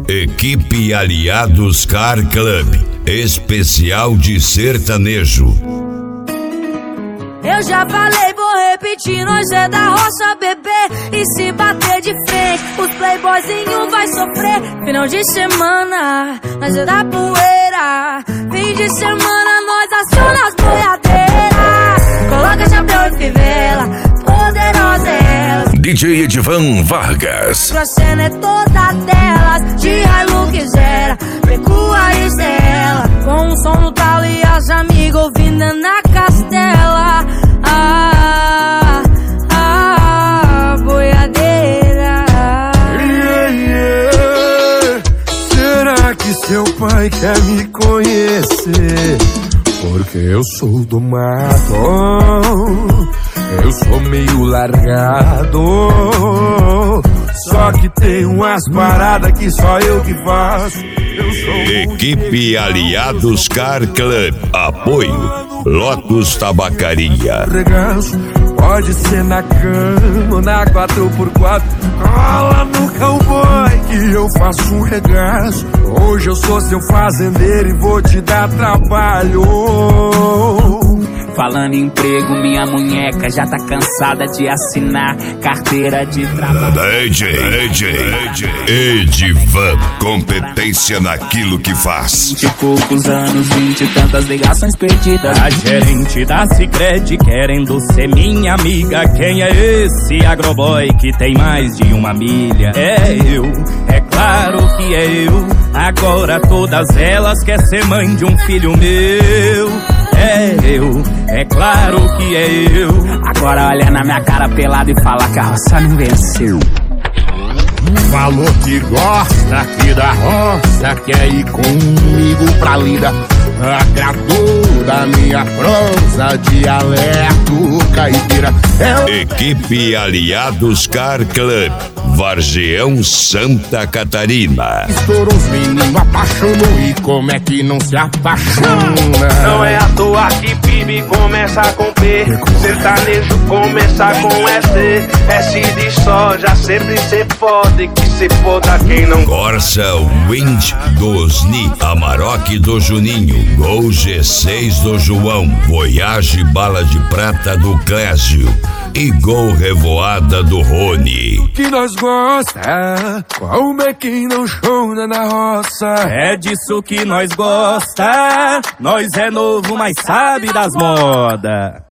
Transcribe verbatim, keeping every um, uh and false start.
Equipe Aliados Car Club, especial de sertanejo. Eu já falei, vou repetir, nós é da roça, bebê. E se bater de frente, os playboyzinhos vai sofrer. Final de semana, nós é da poeira. Fim de semana, nós aciona as boiadeiras. Coloca chapéu e fivela, poderosa é ela. D J Edivan Vargas. A cena é toda delas, de Hilux era, recua e Estela. Com o som no talo e as amigas ouvindo na castela. Ah, ah, boiadeira. Yeah, yeah. Será que seu pai quer me conhecer? Porque eu sou do mato, eu sou meio largado. Só que tem umas paradas que só eu que faço. Eu sou Equipe Aliados Car Club. Apoio Lotus Tabacaria. Regaço, pode ser na cama, na quatro por quatro. Cola no cowboy que eu faço um regaço. Hoje eu sou seu fazendeiro e vou te dar trabalho. Falando em emprego, minha munheca já tá cansada de assinar carteira de trabalho. D J, D J, D J Edivan, competência naquilo que faz. Vinte e poucos anos, vinte e tantas ligações perdidas. A gerente da Sicredi querendo ser minha amiga. Quem é esse agroboy que tem mais de uma milha? É eu, é claro que é eu. Agora todas elas querem ser mãe de um filho meu. É eu, é claro que é eu. Agora olha na minha cara pelada e fala que a roça não venceu. Falou que gosta aqui da roça, quer ir comigo pra lida. Agradou da minha prosa, dialeto caipira. É... Equipe Aliados Car Club, Vargeão, Santa Catarina. Estourou os meninos, apaixonou e como é que não se apaixona? Não é à toa que Bibi começa com P, sertanejo começa com S. S de soja, sempre cê pode, que cê foda quem não. Corsa Wind do Osni, Amarok do Juninho, Gol G seis do João, Voyage Bala de Prata do Clésio e Gol Revoada do Rony. Que nós gosta, como é que não chora na roça? É disso que nós gosta, nós é novo, mas sabe das modas.